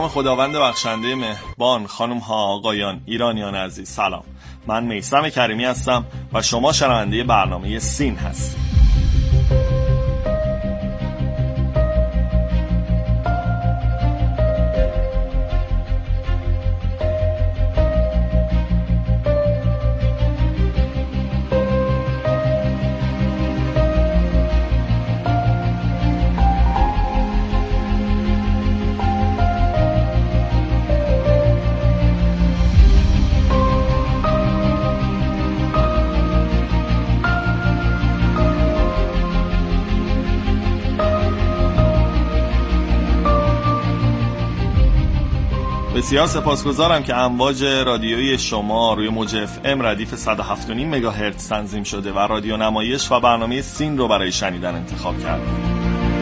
نام خداوند بخشنده مهربان، خانم ها آقایان، ایرانیان عزیز، سلام. من میثم کریمی هستم و شما شنونده برنامه سین هستید. بسیار سپاسگزارم که امواج رادیویی شما روی موج FM ردیف 107.5 مگاهرتز تنظیم شده و رادیو نمایش و برنامه سین رو برای شنیدن انتخاب کردید.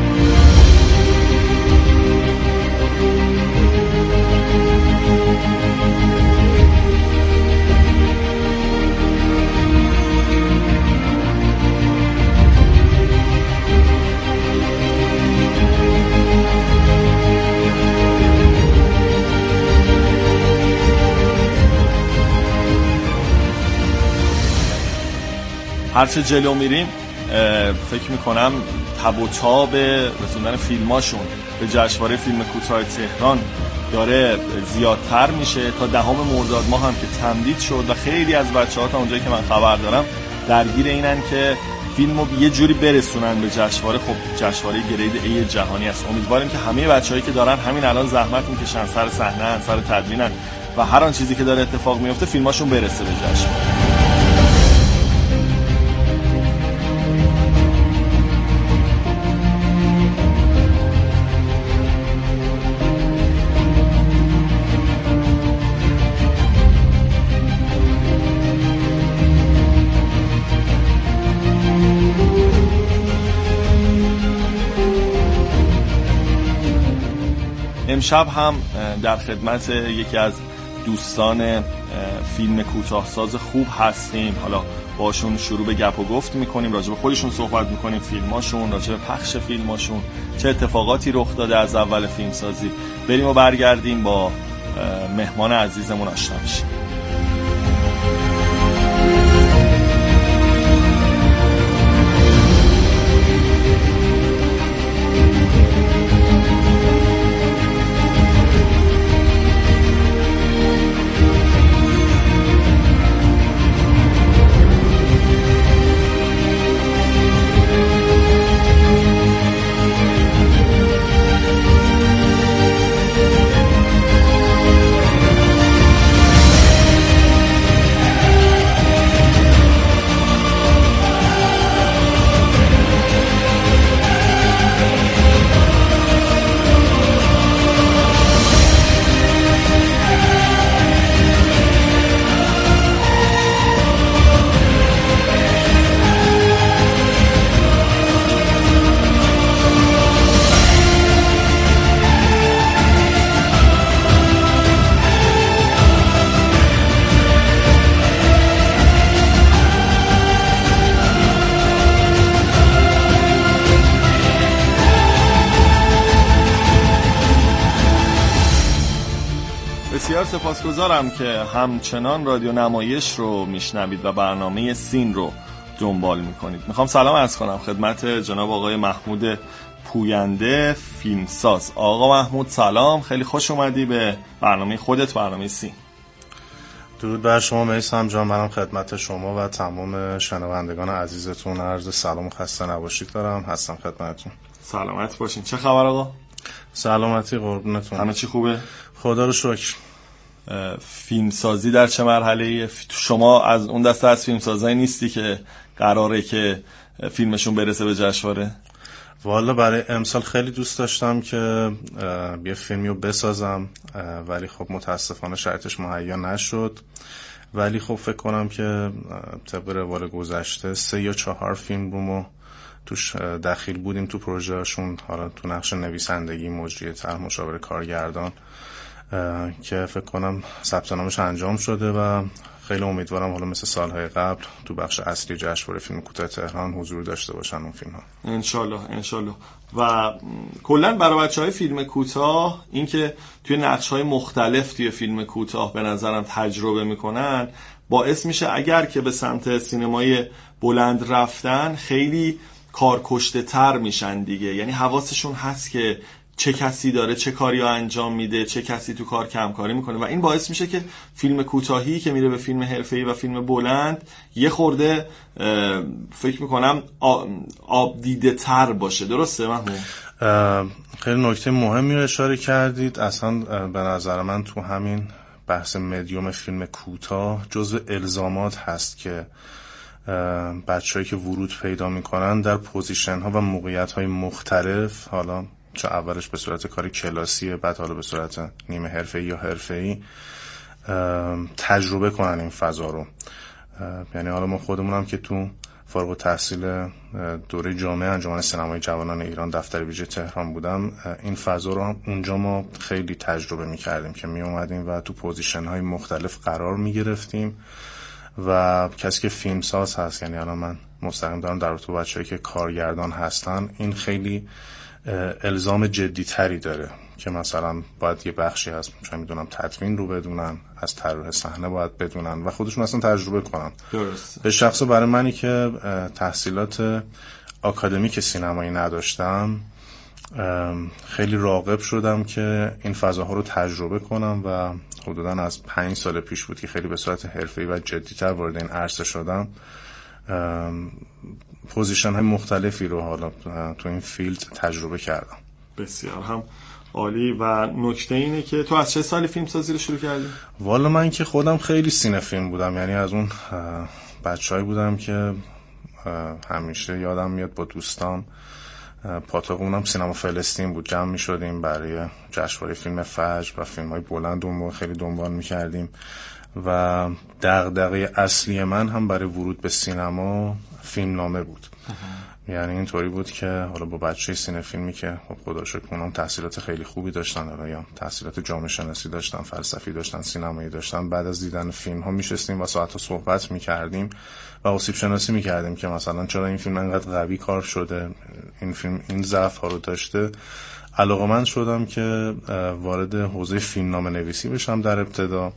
هرچه جلو میریم فکر میکنم تب و تاب رسوندن فیلماشون به جشنواره فیلم کوتاه تهران داره زیادتر میشه. تا 10 مرداد ماه هم که تمدید شد و خیلی از بچه‌ها تا اونجایی که من خبر دارم درگیر اینن که فیلمو یه جوری برسونن به جشنواره. خب جشنواره گرید A جهانی است. امیدواریم که همه بچه‌هایی که دارن همین الان زحمت میکشن، سر صحنه، سر تدوینن و هر آن چیزی که داره اتفاق میفته فیلماشون برسه به جشنواره. امشب هم در خدمت یکی از دوستان فیلم کوتاهساز خوب هستیم. حالا باشون شروع به گپ و گفت میکنیم، راجع به خودشون صحبت میکنیم، فیلماشون، راجع به پخش فیلماشون، چه اتفاقاتی رخ داده از اول فیلمسازی. بریم و برگردیم با مهمان عزیزمون آشنا بشیم. بسیار سپاسگزارم که همچنان رادیو نمایش رو میشنوید و برنامه سین رو دنبال میکنید. میخوام سلام عرض کنم خدمت جناب آقای محمود پوینده، فیلمساز. آقا محمود سلام، خیلی خوش اومدی به برنامه خودت، برنامه سین. درود بر شما میثم جان. منم خدمت شما و تمام شنوندگان عزیزتون عرض سلام و خسته نباشید دارم. هستم خدمتتون. سلامت باشین. چه خبر آقا؟ سلامتی قربونتون. همه چی خوبه؟ خدا رو شکر. فیلمسازی در چه مرحله‌ای؟ شما از اون دسته از فیلمسازایی نیستی که قراره که فیلمشون برسه به جشنواره؟ والا برای امسال خیلی دوست داشتم که یه فیلمی رو بسازم، ولی خب متاسفانه شرطش مهیا نشد. ولی خب فکر کنم که طبق روال گذشته 3 یا 4 فیلم رو ما توش دخیل بودیم تو پروژهشون، حالا تو نقش نویسندگی، مجری طرح، مشاور کارگردان، که فکر کنم ثبت نامش انجام شده و خیلی امیدوارم حالا مثل سالهای قبل تو بخش اصلی جشنواره فیلم کوتاه تهران حضور داشته باشن اون فیلم ها. انشالله. و کلا برای بچهای فیلم کوتاه این که توی نقش‌های مختلف توی فیلم کوتاه به نظرم تجربه میکنن باعث میشه اگر که به سمت سینمای بلند رفتن خیلی کارکشته تر میشن دیگه. یعنی حواسشون هست که چه کسی داره چه کاری انجام میده، چه کسی تو کار کمکاری میکنه و این باعث میشه که فیلم کوتاهی که میره به فیلم حرفه‌ای و فیلم بلند یه خورده فکر میکنم آب دیده تر باشه. درسته محمود؟ خیلی نکته مهمی رو اشاره کردید. اصلا به نظر من تو همین بحث مدیوم فیلم کوتاه جزو الزامات هست که بچه‌هایی که ورود پیدا میکنن در پوزیشن ها و موقعیت های مختلف، حالا چه اولش به صورت کار کلاسیه بعد حالا به صورت نیمه حرفه‌ای یا حرفه‌ای، تجربه کنن این فضا رو. یعنی حالا ما خودمون هم که تو فارغ التحصیل دوره جامعه انجمن سینمای جوانان ایران دفتر ویژه تهران بودم، این فضا رو اونجا ما خیلی تجربه می‌کردیم که می اومدیم و تو پوزیشن های مختلف قرار می‌گرفتیم و کسی که فیلمساز هست، یعنی الان من مستقیم دارم در رابطه با بچه‌ای که کارگردان هستن، این خیلی الزام جدی تری داره که مثلا باید یه بخشی هست چون میدونم تدوین رو بدونن، از طراح صحنه باید بدونن و خودشون اصلا تجربه کنن. درست. به شخص برای منی که تحصیلات آکادمیک سینمایی نداشتم خیلی راغب شدم که این فضاها رو تجربه کنم و حدوداً از 5 سال پیش بود که خیلی به صورت حرفه‌ای و جدی‌تر وارد این عرصه شدم. پوزیشن های مختلفی رو حالا تو این فیلد تجربه کردم. بسیار هم عالی. و نکته اینه که تو از چه سالی فیلم سازی رو شروع کردی؟ والا من که خودم خیلی سینه فیلم بودم، یعنی از اون بچه‌ای بودم که همیشه یادم میاد با دوستان پاتاقمونم سینما فلسطین بود، جمع می‌شدیم برای جشنواره فیلم فجر و فیلم‌های بلند اون خیلی دنبال می‌کردیم و دغدغه اصلی من هم برای ورود به سینما فیلمنامه بود. یعنی اینطوری بود که حالا با بچه سینه فیلمی که خدا رو شکر اونم تحصیلات خیلی خوبی داشتن، حالا یا تحصیلات جامعه شناسی داشتن، فلسفی داشتن، سینمایی داشتن، بعد از دیدن فیلم ها میشستیم و ساعت‌ها صحبت میکردیم و آسیب شناسی میکردیم که مثلا چرا این فیلم انقدر قوی کار شده، این فیلم این ضعف ها رو داشته. علاقه‌مند شدم که وارد حوزه فیلمنامه نویسی بشم در ابتدا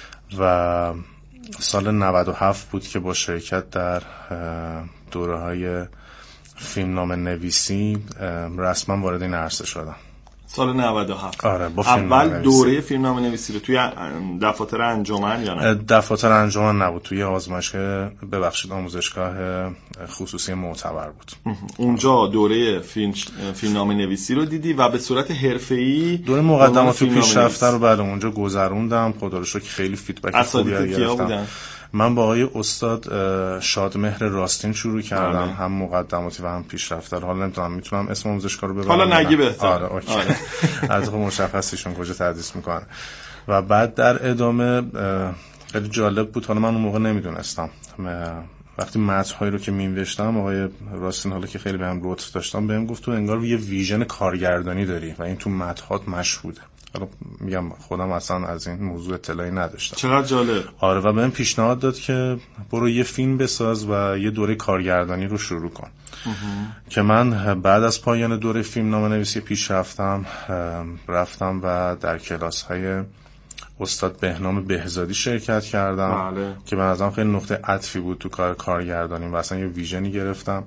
و سال 97 بود که با شرکت در دوره‌های فیلمنامه نویسی رسما وارد این عرصه شدم. سال 97. آره، با اول دوره فیلمنامه نویسی رو توی دفاتر انجمن یا نه؟ دفاتر انجمن نبود، توی آزمایشگاه آموزشگاه خصوصی معتبر بود. اونجا دوره فیلمنامه نویسی رو دیدی و به صورت حرفه‌ای دوره مقدمات و پیشرفته رو بعد اونجا گذروندم. خدا رو شکر خیلی فیدبک خوبی گرفتم. من با آقای استاد شادمهر راستین شروع کردم، هم مقدماتی و هم پیشرفته. حالا نمیدونم میتونم اسم آموزشگاه رو ببرم؟ حالا نگی بهتر. آره اوکی. از مشخصشون کجا تدریس میکنن. و بعد در ادامه خیلی جالب بود، حالا من اون موقع نمیدونستم، وقتی متن‌هایی رو که می‌نوشتم آقای راستین حالا که خیلی بهم لطف داشتم بهم گفت تو انگار یه ویژن کارگردانی داری و این تو متن‌هات مشهوده. حالا میگم خودم اصلا از این موضوع اطلاعی نداشتم. چقدر جالب. آره و بهم پیشنهاد داد که برو یه فیلم بساز و یه دوره کارگردانی رو شروع کن. که من بعد از پایان دوره فیلمنامه نویسی پیشرفتم رفتم و در کلاس‌های استاد بهنام بهزادی شرکت کردم. بله. که به نظرم خیلی نقطه عطفی بود تو کار کارگردانی و اصلا یه ویژنی گرفتم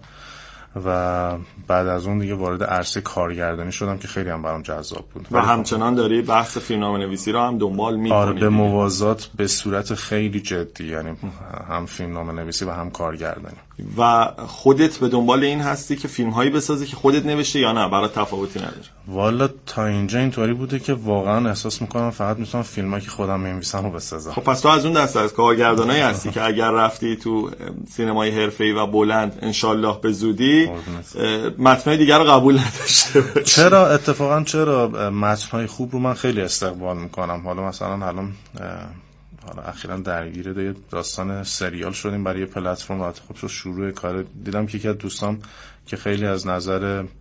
و بعد از اون دیگه وارد عرصه کارگردانی شدم که خیلی هم برام جذاب بود و همچنان داری بحث فیلمنامه نویسی رو هم دنبال می‌کنی؟ آره به موازات به صورت خیلی جدی، یعنی هم فیلمنامه نویسی و هم کارگردانی. و خودت به دنبال این هستی که فیلم‌هایی بسازی که خودت نوشته یا نه برای تفاوتی نداره؟ والا تا اینجا اینطوری بوده که واقعا احساس میکنم فقط میتونم فیلمایی که خودم می‌نویسم رو بسازم. خب پس تو از اون دسته از کارگردانایی هستی که اگر رفتی تو سینمای حرفه‌ای و بلند انشالله به زودی متن‌های دیگر رو قبول نداشته باشی. چرا اتفاقا چرا متن‌های خوب رو من خیلی استقبال میکنم. حالا مثلا الان اخیراً درگیر داستان سریال شدیم برای پلتفرم و خب شروع کار دیدم که یکی از دوستام که خیلی از نظر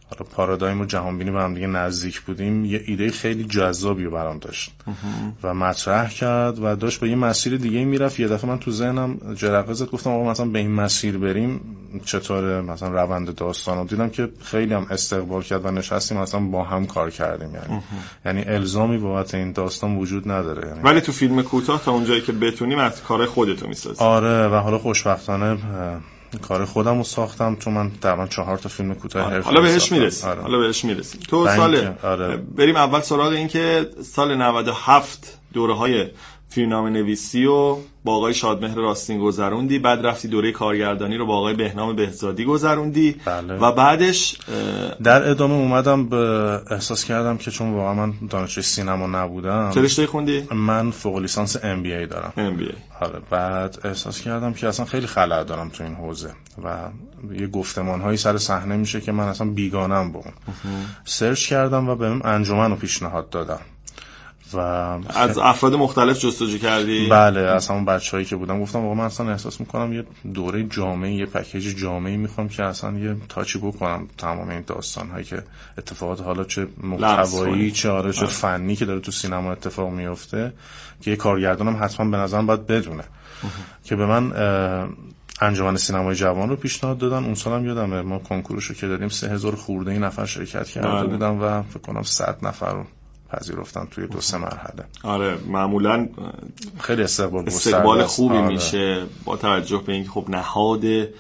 حالا پارادایم و جهانبینی با هم دیگه نزدیک بودیم، یه ایده خیلی جذابی رو برام داشت و مطرح کرد و داشت به یه مسیر دیگه میرفت. یه دفعه من تو ذهنم جرقه زد، گفتم آقا مثلا به این مسیر بریم چطوره مثلا روند داستانو. دیدم که خیلی هم استقبال کرد و نشستیم مثلا با هم کار کردیم. یعنی الزامی بابت این داستان وجود نداره. ولی تو فیلم کوتاه تا اونجایی که بتونیم از کار خودتو میسازی. آره، و حالا خوشبختانه کار خودم رو ساختم، چون من تقریبا 4 تا فیلم کوتاه حرفه‌ای حالا بهش میرسیم. حالا بهش میرسیم. تو سال بریم اول سراغ این که سال 97 دوره‌های فیلمنامه نویسی و با آقای شادمهر راستین گذروندی، بعد رفتی دوره کارگردانی رو با آقای بهنام بهزادی گذروندی. بله. و بعدش در ادامه اومدم به احساس کردم که چون واقعا من دانشجوی سینما نبودم. چه رشته خوندی؟ من فوق لیسانس MBA دارم. MBA. آره، بعد احساس کردم که اصلا خیلی خلأ دارم تو این حوزه و یه گفتمان‌هایی سر صحنه میشه که من اصلا بیگانم با اون. سرچ کردم و بهم انجمن رو پیشنهاد دادم و از افراد مختلف جستجو کردی؟ بله، از همون بچه‌هایی که بودم گفتم واقعا من اصلا احساس میکنم یه دوره جامعه، یه پکیج جامعی میخوام که اصلا یه تاچی بکنم تمام این داستان‌هایی که اتفاقات حالا چه محتوایی چه چه فنی که داره تو سینما اتفاق میفته که یه کارگردانم حتما به نظرم باید بدونه. که به من انجمن سینمای جوان رو پیشنهاد دادن. اون سالم یادمه ما کنکورشو که دادیم 3000 خورده ای نفر شرکت کرده بودن و فکر کنم 100 نفر رو پذیرفتن توی 2-3 مرحله. آره، معمولا خیلی استقبال خوبی میشه با توجه به اینکه خب نهاد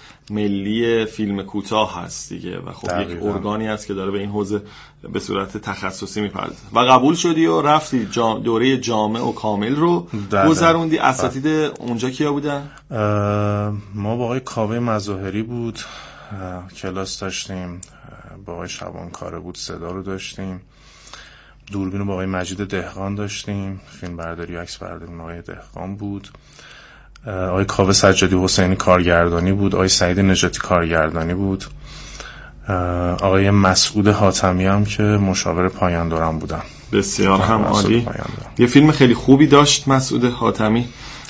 ملی فیلم کوتاه هست دیگه و خب یک ارگانی هست که داره به این حوزه به صورت تخصصی میپردازه. و قبول شدی و رفتی دوره جامع و کامل رو گذروندی. اساتید اونجا کیا بودن؟ ما با آقای کاوه مظاهری بود کلاس داشتیم، با آقای شبانکاره بود صدا رو داشتیم، دوربین رو با آقای مجید دهقان داشتیم، فیلم برداری و عکس برداری آقای دهقان بود، آقای کاوه سجادی حسینی کارگردانی بود، آقای سعید نجاتی کارگردانی بود، آقای مسعود حاتمی هم که مشاور پایان دورم بودن. بسیار هم عالی. یه فیلم خیلی خوبی داشت مسعود حاتمی،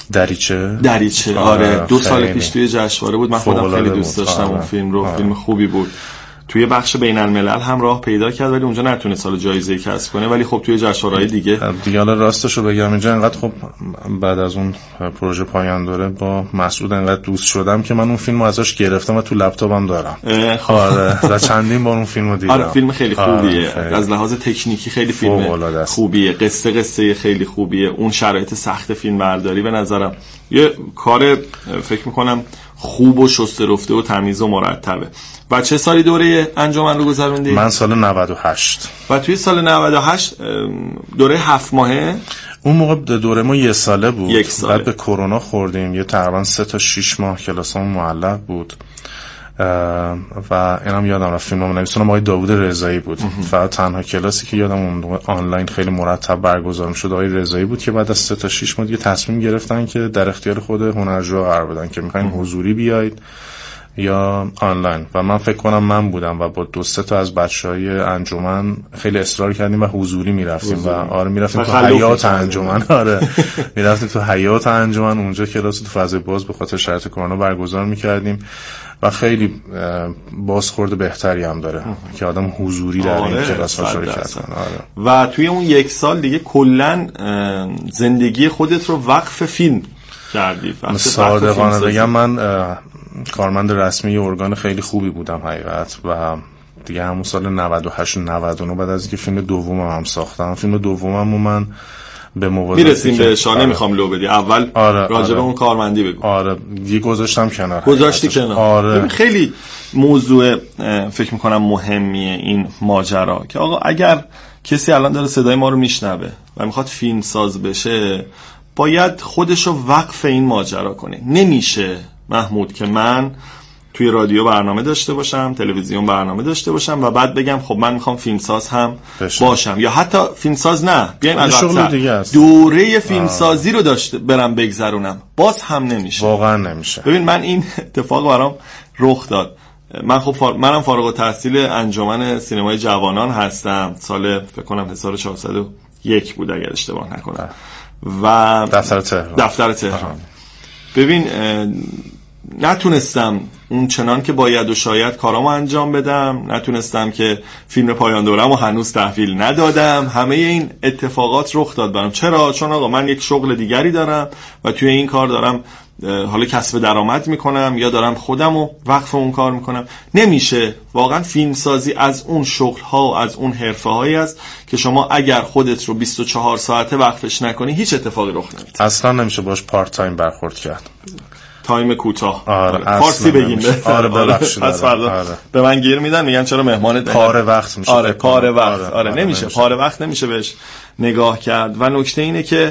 دریچه. آره 2 سال پیش توی جشنواره بود. من خودم خیلی دوست داشتم اون فیلم رو. فیلم خوبی بود. توی بخش بین الملل هم راه پیدا کرد ولی اونجا نتونست سال جایزه کسب کنه، ولی خب توی جشنواره‌های دیگه حالا راستشو بگم اینجا انقدر خب بعد از اون پروژه پایان داره با مسعود انقدر دوست شدم که من اون فیلمو ازش گرفتم و تو لپتاپم دارم. آره و چندین بار اون فیلمو دیدم. آره فیلم خیلی خوبیه. از لحاظ تکنیکی خیلی فیلم خوبیه. قصه خیلی خوبیه. اون شرایط سخت فیلم برداری به نظرم یه کار فکر می‌کنم خوب و شسته رفته و تمیز و مرتبه. و چه سالی دوره انجمن رو گذروندی؟ من سال 98. و توی سال 98 دوره 7 ماهه؟ اون موقع دوره ما 1 ساله بود. 1 ساله. بعد به کرونا خوردیم. یه تقریبا 3 تا 6 ماه کلاسامون معلق بود. و اینم یادم رفت فیلمنامه نویسانم آقای داوود رضایی بود. فقط تنها کلاسی که یادم اون آنلاین خیلی مرتب برگزار می‌شد آقای رضایی بود که بعد از 3 تا 6 ماه دیگه تصمیم گرفتن که در اختیار خود هنرجوها قرار بدن که می‌خواین حضوری بیاید یا آنلاین. و من فکر کنم من بودم و با 2-3 تا از بچهای انجمن خیلی اصرار کردیم و حضوری میرفتیم و آره میرفتیم تو حیات انجمن. آره میرفتیم تو حیات انجمن، اونجا کلاس تو فضای باز به خاطر شرایط کرونا برگزار میکردیم و خیلی بازخورد بهتری هم داره که آدم حضوری در این کلاس‌ها شرکت کنه. و توی اون 1 سال دیگه کلا زندگی خودت رو وقف فیلم کردی. صادقانه بگم من کارمند رسمی ارگان خیلی خوبی بودم حقیقت و دیگه همون سال 98 99 بعد از اینکه فیلم دومم هم ساختم، فیلم دومم من به موازات میرسیم بهش. نمیخوام لو بدی اول راجع به اون کارمندی بگو. آره دیگه گذاشتم کنار. گذاشتی کنار. آره. خیلی موضوع فکر میکنم مهمیه این ماجرا که آقا اگر کسی الان داره صدای ما رو میشنوه و میخواد فیلم ساز بشه باید خودشو وقف این ماجرا کنه. نمیشه محمود که من توی رادیو برنامه داشته باشم، تلویزیون برنامه داشته باشم و بعد بگم خب من میخوام فیلمساز هم باشم یا حتی فیلمساز نه بیایم البته دوره فیلمسازی رو داشته برم بگذرونم، باز هم نمیشه. واقعا نمیشه. ببین من این اتفاق برام رخ داد. من خب منم فارغ التحصیل انجمن سینمای جوانان هستم. سال فکر کنم 1401 بود اگر اشتباه نکنم. و دفتر تهران. ببین نتونستم اون چنان که باید و شاید کارامو انجام بدم، نتونستم که فیلم پایان دورمو هنوز تحویل ندادم. همه این اتفاقات رخ داد برام. چرا؟ چون آقا من یک شغل دیگری دارم و توی این کار دارم حالا کسب درآمد میکنم یا دارم خودمو وقف اون کار میکنم. نمیشه. واقعا فیلمسازی از اون شغل ها، از اون حرفه هایی است که شما اگر خودت رو 24 ساعته وقفش نکنی هیچ اتفاقی رخ نمیده. اصلا نمیشه باش پارت تایم برخورد کرد. تایم کوتاه. آره فارسی بگیم. آره ببخشید. پس فردا به من گیر میدن میگن چرا مهمان پاره وقت میشه. آره پاره وقت. آره نمیشه. پاره وقت نمیشه بهش نگاه کرد. و نکته اینه که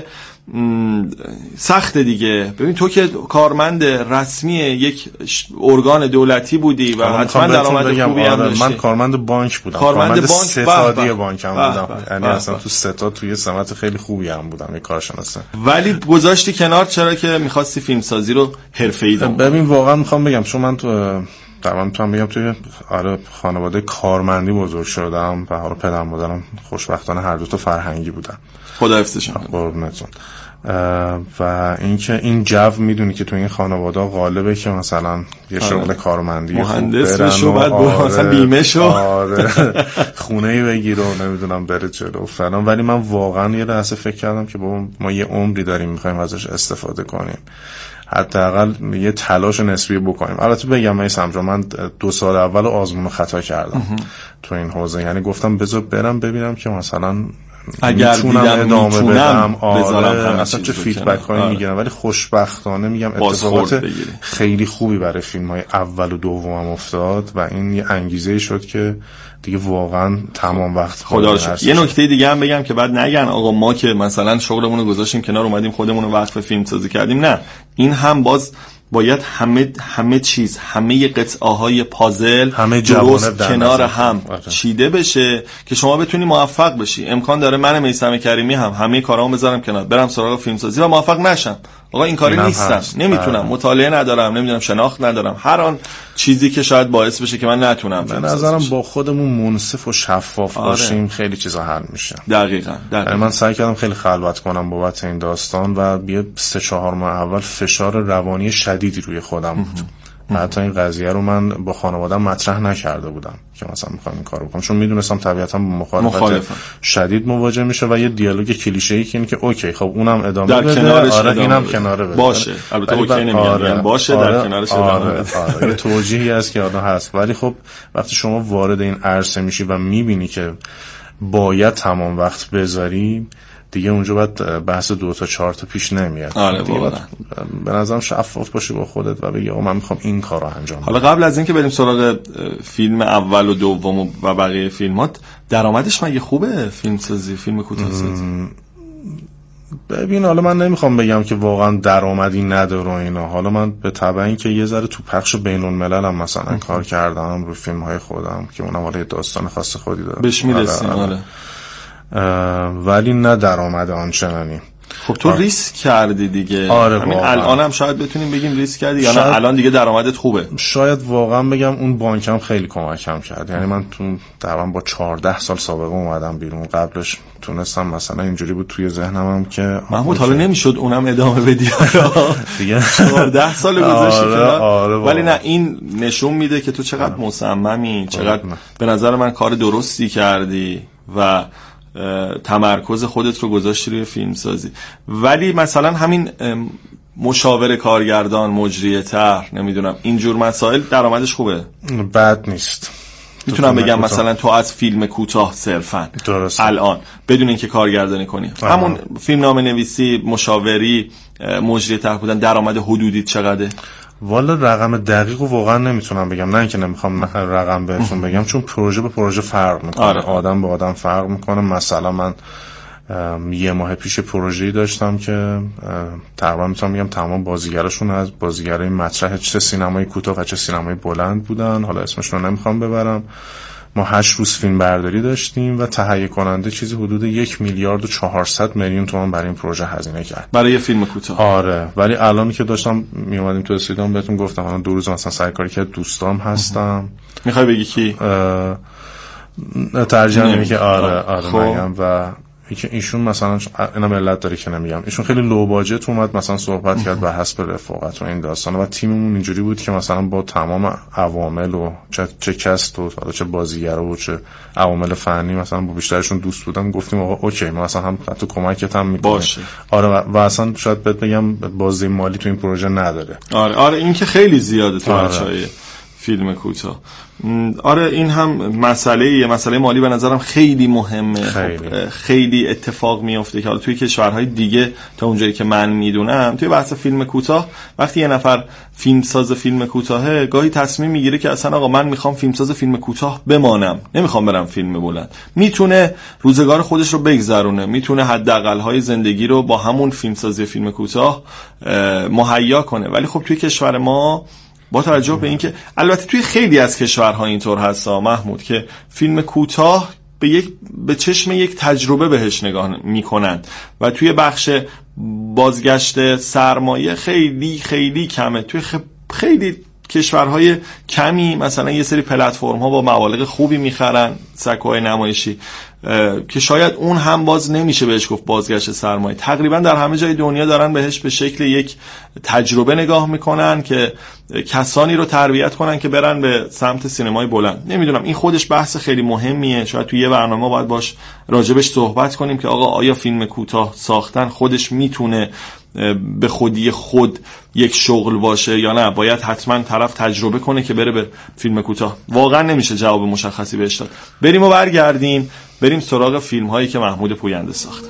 سخت دیگه. ببین تو که کارمند رسمی یک ارگان دولتی بودی و حتما درآمد خوبی هم داشتی. من کارمند بانک بودم. کارمند ستادی بانک هم بودم. یعنی اصلا تو ستاد توی سمت خیلی خوبی هم بودم، یک کارشناس. ولی گذاشتی کنار چرا که می‌خواستی فیلمسازی رو حرفه‌ای کنی؟ ببین واقعا میخوام بگم چون من تو میتونم بگم توی خانواده کارمندی بزرگ شدم و حالا پدر مادرم خوشبختانه هر دو تا فرهنگی بودن. خدا حفظشون. قربونتون. و اینکه این جو میدونی که تو این خانواده غالبه که مثلا یه شغل کارمندی مهندس بشو بعد مثلا بیمه شو خونه‌ای بگیر و نمیدونم بره جلو فلان. ولی من واقعا یه لحظه فکر کردم که بابا ما یه عمری داریم میخوایم ازش استفاده کنیم، حداقل یه تلاش نسبی بکنیم. البته بگم من 2 سال اول آزمون خطا کردم تو این حوزه، یعنی گفتم بذار برم ببینم که مثلا اگر دیدم ادامه بدم. آره اصلا چه فیدبک هایی میگیرم. ولی خوشبختانه میگم اتفاقات خیلی خوبی برای فیلم های اول و دومم افتاد و این یه انگیزه شد که دیگه واقعا تمام وقت خدا رو شکر. یه نکته دیگه هم بگم که بعد نگن آقا ما که مثلا شغلمون رو گذاشتیم کنار اومدیم خودمون رو وقف فیلم سازی کردیم. نه، این هم باز باید همه چیز، همه قطعه های پازل درست کنار هم چیده بشه که شما بتونی موفق بشی. امکان داره من میثم کریمی هم همه کارامو بذارم کنار برم سراغ فیلمسازی و موفق نشم. آقا این کاری نیستم، نمیتونم، مطالعه ندارم، نمیدونم شناخت ندارم، هر آن چیزی که شاید باعث بشه که من نتونم. به نظرم با خودمون منصف و شفاف باشیم خیلی چیزا حل میشه. دقیقاً. من سعی کردم خیلی خلوت کنم بابت این داستان و 3-4 ماه اول فشار روانی شدیدی روی خودم بود. حتی این قضیه رو من با خانواده‌ام مطرح نکرده بودم که مثلا می‌خوام این کارو بکنم، چون میدونستم طبیعتاً با مخالفت شدید مواجه میشه و یه دیالوگ کلیشه‌ای که اینه که اوکی خب اونم ادامه بده، آره اینم کناره بده باشه. البته اوکی نمیگم باشه، در کنارش ادامه بده. یه توجیهی هست که آدم هست. ولی خب وقتی شما وارد این عرصه میشی و میبینی که باید تمام وقت بذاری دیگه، اونجا باید بحث 2 تا 4 تا پیش نمیاد. آره به نظرم شفاف باشی با خودت و بگی آقا من میخوام این کار رو انجام بدم. حالا قبل از اینکه بریم سراغ فیلم اول و دوم و بقیه فیلمات، درآمدش مگه خوبه فیلمسازی، فیلم کوتاه‌سازی؟ ببین حالا من نمیخوام بگم که واقعا درآمدی نداره اینا. حالا من به تبع این که یه ذره تو پخش بین‌الملل هم مثلا کار کردم رو فیلم‌های خودم که اونم حالا داستان خاص خودی داره، بهش میرسیم. آره. ولی نه درآمد آنچنانی. خب تو ریسک کردی دیگه. آره همین الان هم شاید بتونیم بگیم ریسک کردی یا نه الان دیگه درآمدت خوبه؟ شاید واقعا بگم اون بانکم خیلی کمکم کرد. یعنی من تو تقریبا با 14 سال سابقه اومدم بیرون. قبلش تونستم مثلا اینجوری بود توی ذهنم که محمود حالا نمیشد اونم ادامه بدی دیگه 14 سال گذشته کنار. ولی نه، این نشون میده که تو چقدر مصممی، چقدر به نظر من کار درستی کردی و تمرکز خودت رو گذاشتی روی فیلم سازی. ولی مثلا همین مشاور کارگردان، مجری طرح، نمیدونم اینجور مسائل درآمدش خوبه؟ بد نیست. میتونم بگم مثلا تو از فیلم کوتاه صرفاً الان بدون اینکه کارگردانی کنی، همون فیلمنامه نویسی، مشاوری، مجری طرح بودن، درآمد حدودی چقدره؟ والا رقم دقیق رو واقعا نمیتونم بگم، نه اینکه نمیخوام رقم بهتون بگم، چون پروژه به پروژه فرق میکنه. آدم به آدم فرق میکنه. مثلا من 1 ماه پیش پروژه‌ای داشتم که تقریبا میتونم بگم تمام بازیگراشون از بازیگرای مطرح چه سینمای کوتاه و چه سینمای بلند بودن، حالا اسمشون رو نمیخوام ببرم. ما 8 روز فیلم برداری داشتیم و تهیه کننده چیزی حدود 1,400,000,000 تومان برای این پروژه هزینه کرد برای یه فیلم کوتاه. آره. ولی الان که داشتم می اومدیم تو استودیوم بهتون گفتم الان 2 روز مثلا سرکاری که دوستام هستم. میخوای بگی کی؟ ترجمه اینه که آره میگم و ایشون مثلا اینا ملت داره که نمیگم، ایشون خیلی لو باجت اومد مثلا صحبت کرد بر حسب رفاقت و این داستانا و تیممون اینجوری بود که مثلا با تمام عوامل و چه کست و چه بازیگرا و چه عوامل فنی مثلا با بیشترشون دوست بودم، گفتیم آقا اوکی ما مثلا هم تو کمکت هم میکنیم. آره و اصلا شاید بهت بگم بازی مالی تو این پروژه نداره. آره این که خیلی زیاده تو بچهای فیلم کوتاه. آره این هم مسئله مالی به نظرم خیلی مهمه. خیلی اتفاق میفته که حالا توی کشورهای دیگه تا اونجایی که من میدونم توی بحث فیلم کوتاه وقتی یه نفر فیلمساز فیلم کوتاهه گاهی تصمیم میگیره که اصلا آقا من میخوام فیلمساز فیلم کوتاه بمانم، نمیخوام برم فیلم بلند. میتونه روزگار خودش رو بگذرونه، میتونه حداقل‌های زندگی رو با همون فیلمسازی فیلم کوتاه مهیا کنه. ولی خب توی کشور ما با توجه به اینکه البته توی خیلی از کشورها اینطور هست محمود که فیلم کوتاه به چشم یک تجربه بهش نگاه میکنند و توی بخش بازگشت سرمایه خیلی خیلی کمه. توی خیلی کشورهای کمی مثلا یه سری پلتفرم ها با مبالغ خوبی میخرن سکوهای نمایشی که شاید اون هم باز نمیشه بهش گفت بازگشت سرمایه. تقریبا در همه جای دنیا دارن بهش به شکل یک تجربه نگاه میکنن که کسانی رو تربیت کنن که برن به سمت سینمای بلند. نمیدونم این خودش بحث خیلی مهمیه، شاید توی یه برنامه باید باش راجبش صحبت کنیم که آقا آیا فیلم کوتاه ساختن خودش میتونه به خودی خود یک شغل باشه یا نه باید حتما طرف تجربه کنه که بره به فیلم کوتاه. واقعا نمیشه جواب مشخصی بهش داد. بریم و برگردیم بریم سراغ فیلم هایی که محمود پوینده ساخته.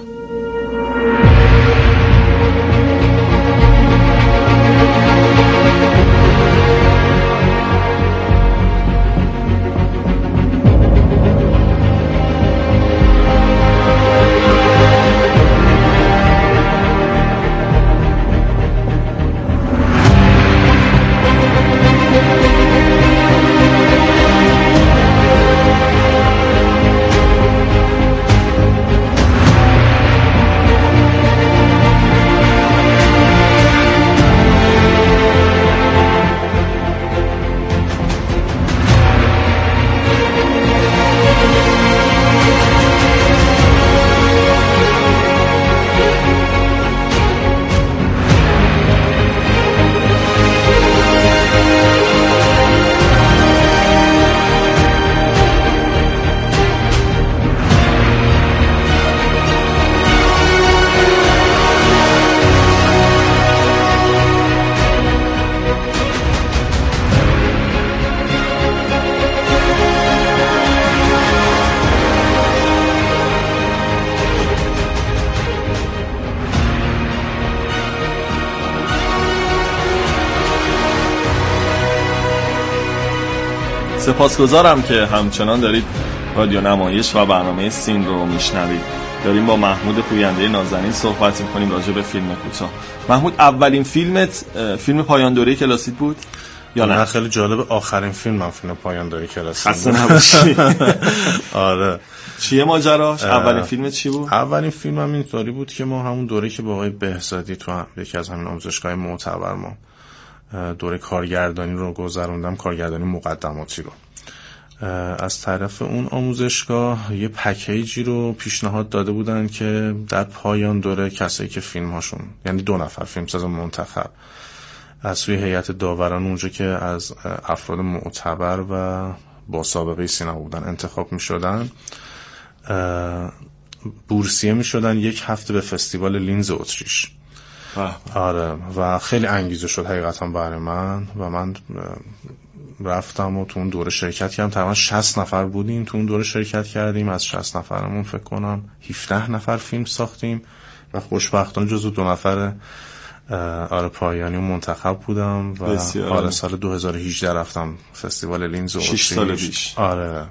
سپاسگزارم که همچنان دارید رادیو نمایش و برنامه سین رو میشنوید. داریم با محمود پوینده نازنین صحبت میکنیم راجع به فیلم کوتاه. محمود اولین فیلمت فیلم پایان دوره کلاسیت بود یا نه؟ خیلی جالب، آخرین فیلمم فیلم پایان دوره کلاسیت. خسته نباشی. آره. چیه ماجراش؟ اولین فیلمت چی بود؟ اولین فیلمم اینطوری بود که ما همون دوره که با آقای بهزادی تو یکی از همین آموزشگاه معتبر ما دوره کارگردانی رو گذروندم، کارگردانی مقدماتی رو. از طرف اون آموزشگاه یه پکیجی رو پیشنهاد داده بودن که در پایان دوره کسایی که فیلم هاشون یعنی 2 نفر فیلمساز منتخب از سوی هیئت داوران اونجا که از افراد معتبر و با سابقه سینما بودن انتخاب می شدن بورسیه می شدن 1 هفته به فستیوال لینز اتریش. آره و خیلی انگیزه شد حقیقتا برای من و من رفتم و تو اون دوره شرکت کردم. تقریبا 60 نفر بودیم تو اون دوره شرکت کردیم. از 60 نفرمون فکر کنم 17 نفر فیلم ساختیم و خوشبختانه جزو 2 نفر پایانی منتخب بودم و سال 2018 رفتم فستیوال لینز 6 سال پیش. آره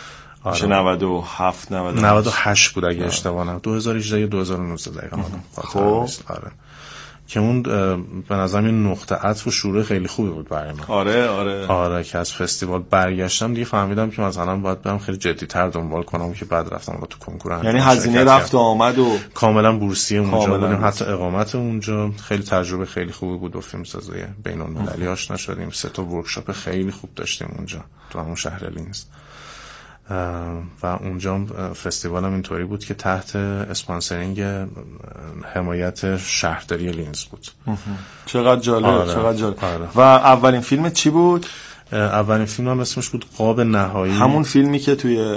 98 بود اگه اشتباه نکنم 2018 یا 2019 دقیقاً. خب آره که اون به نظرم یه نقطه عطف و شروع خیلی خوبی بود برای من. آره که از فستیوال برگشتم دیگه فهمیدم که مثلا باید برم خیلی جدی‌تر دنبال کنم که بعد رفتم تو کنکور. یعنی هزینه رفت و آمد و کاملا بورسیه اونجا بودیم، حتی اقامت اونجا. خیلی تجربه خیلی خوبی بود و فیلمسازی بین‌المللی آشنا شدیم. 3 تا ورکشاپ خیلی خوب داشتیم اونجا تو همون شهر لینز. و اونجا فستیوال هم اینطوری بود که تحت اسپانسرینگ حمایت شهرداری لینز بود. چقدر جالب. آره. و اولین فیلمت چی بود؟ اولین فیلم هم اسمش بود قاب نهایی. همون فیلمی که توی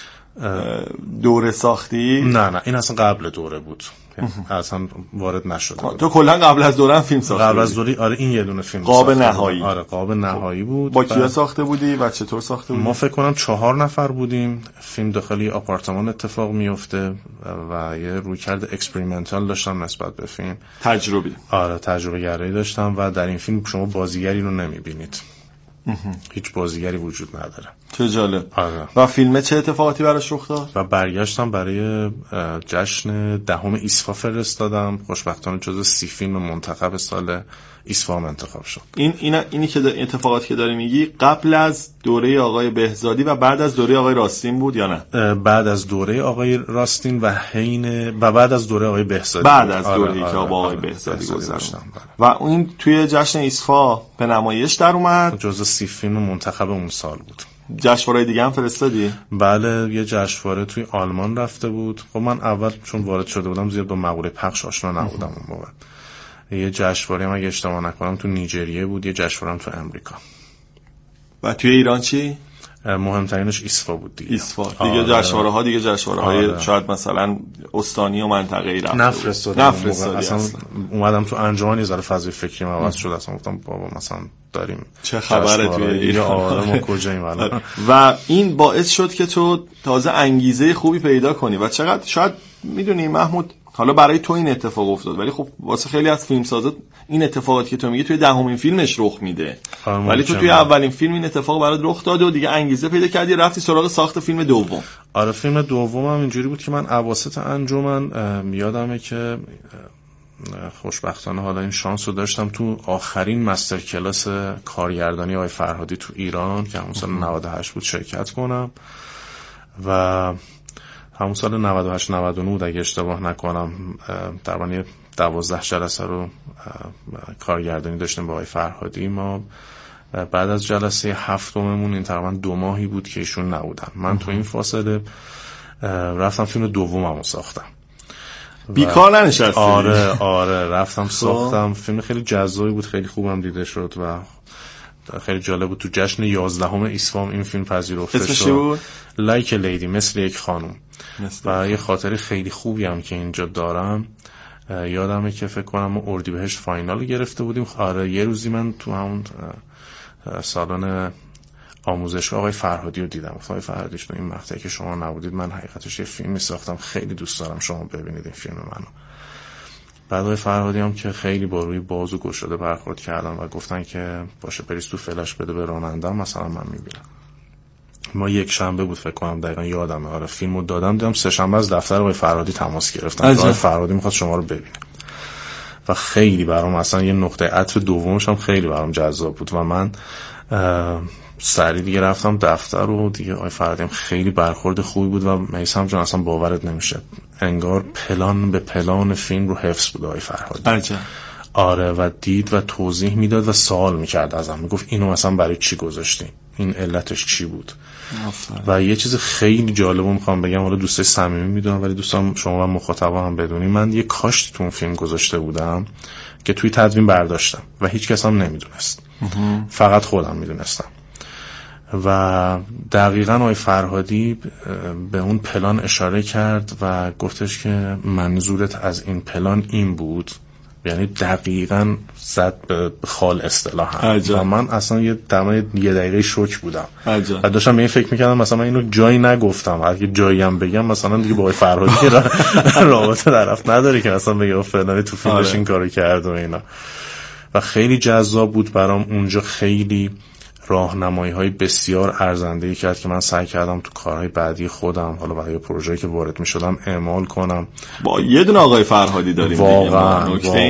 دوره ساختی؟ نه این اصلا قبل دوره بود، اصلا وارد نشده بود. تو کلا قبل از دوره هم فیلم ساختی؟ قبل از دوره آره، این یه دونه فیلم قاب نهایی. آره قاب نهایی بود. با کیا ساخته بودی و چطور ساخته بودی؟ ما فکر کنم 4 نفر بودیم. فیلم داخل آپارتمان اتفاق میفته و یه رویکرد اکسپریمنتال داشتم نسبت به فیلم. تجربی. آره تجربه گرایی داشتم و در این فیلم شما بازیگری رو نمیبینید. هیچ بازیگری وجود نداره. چه جالب. آره. و فیلم چه اتفاقاتی براش رخ داد؟ و برگشتم برای جشن 10 ایسفا فرستادم. خوشبختانه جزو 30 فیلم منتخب سال ایسفا انتخاب شد. اینی که اتفاقاتی که داری میگی قبل از دوره آقای بهزادی و بعد از دوره آقای راستین بود یا نه؟ بعد از دوره آقای راستین و بعد از دوره آقای بهزادی. بعد از دوره‌ای که با آقای بهزادی گذشتم. و این توی جشن ایسفا به نمایش در اومد. جزو 30 فیلم منتخب اون سال بود. جشنواره دیگه هم فرستادی؟ بله یه جشنواره توی آلمان رفته بود. خب من اول چون وارد شده بودم زیاد با مقوله پخش آشنا نبودم اون موقع. یه جشنواره هم اگه اشتباه نکنم تو نیجریه بود، یه جشنواره هم تو امریکا. و توی ایران چی؟ مهمترینش ایسفا بود دیگه. ایسفا دیگه. جشنواره‌ها دیگه جشنواره‌های شاید مثلا استانی و منطقه‌ای رفت. نفرستادی اصلا اومدم تو انجمن یه ذره فضای فکری من عوض شد. اصلا گفتم بابا مثلا داریم چه خبره توی ایران، آره ما کجاییم الان. و این باعث شد که تو تازه انگیزه خوبی پیدا کنی و چقدر شاید میدونی محمود، حالا برای تو این اتفاق افتاد ولی خب واسه خیلی از فیلمسازا این اتفاقاتی که تو میگی توی 10مین فیلمش رخ میده، ولی تو توی اولین فیلم این اتفاق برات رخ داد و دیگه انگیزه پیدا کردی رفتی سراغ ساخت فیلم دوم. آره فیلم دومم اینجوری بود که من اواسط انجمن یادمه که خوشبختانه حالا این شانس رو داشتم تو آخرین مستر کلاس کارگردانی آقای فرهادی تو ایران که همون سال 98 بود شرکت کنم و همون سال 98 99 بود اگه اشتباه نکنم. تقریبا 12 جلسه رو کارگردانی داشتیم با آقای فرهادی. ما بعد از جلسه 7ممون این تقریبا 2 ماهی بود که ایشون نبودن. من تو این فاصله رفتم فیلم دوممو ساختم. بیکار ننشستی؟ آره رفتم ساختم. فیلم خیلی جذابی بود، خیلی خوبم دیده شد و خیلی جالب بود. تو جشن 11 ایسفا این فیلم پذیرفته شد. اسمش چی بود؟ لایک لیدی، مثل یک خانم. و یه خاطره خیلی خوبی هم که اینجا دارم، یادمه که فکر کنم ما اردیبهشت فاینال گرفته بودیم. آره یه روزی من تو همون سالن آموزشگاه آقای فرهادی رو دیدم. آقای فرهادی تو این مقطعی که شما نبودید من حقیقتش یه فیلمی ساختم، خیلی دوست دارم شما ببینید این فیلم منو. بعد آقای فرهادی هم که خیلی با روی باز و گشاده برخورد کردن و گفتن که باشه بریز تو فلش بده به راننده‌ام مثلا من میبینم. ما یک شنبه بود فکر کنم دقیقاً یادمه. آره فیلمو دیدم 3 شنبه از دفتر آقای فرهادی تماس گرفتن. آقای فرهادی میخواد شما رو ببینه و خیلی برام اصلا یه نقطه عطف دومش هم خیلی برام جذاب بود و من سریع دیگه رفتم دفتر و دیگه آقای فرهادی خیلی برخورد خوبی بود و میثم جان اصلا باورت نمیشه انگار پلان به پلان فیلم رو حفظ بود آقای فرهادی. آره و دید و توضیح میداد و سوال میکرد ازم، میگفت اینو مثلا برای چی گذاشتین، این علتش چی بود. و یه چیز خیلی جالبو میخوام بگم، حالا دوستای صمیمی میدونم ولی دوستان شما و مخاطبا هم بدونین، من یه کاشت تو اون فیلم گذاشته بودم که توی تدوین برداشتم و هیچ کس هم نمیدونست، فقط خودم میدونستم. و دقیقاً آقای فرهادی به اون پلان اشاره کرد و گفتش که منظورت از این پلان این بود، یعنی دقیقاً زد به خال اصطلاحاً. و من اصلا یه دقیقه شوک بودم و داشتم به این فکر میکردم مثلا من اینو جایی نگفتم، اگه جایی هم بگم مثلا دیگه با آقای فرهادی رابطه طرف نداره که مثلا بگه فلانی تو فیلمش این کارو کرد و اینا. و خیلی جذاب بود برام اونجا، خیلی راهنمایی‌های بسیار ارزنده‌ای کرد که من سعی کردم تو کارهای بعدی خودم، حالا برای پروژه‌ای که وارد می‌شدم، اعمال کنم. با یه دونه آقای فرهادی داریم واقعا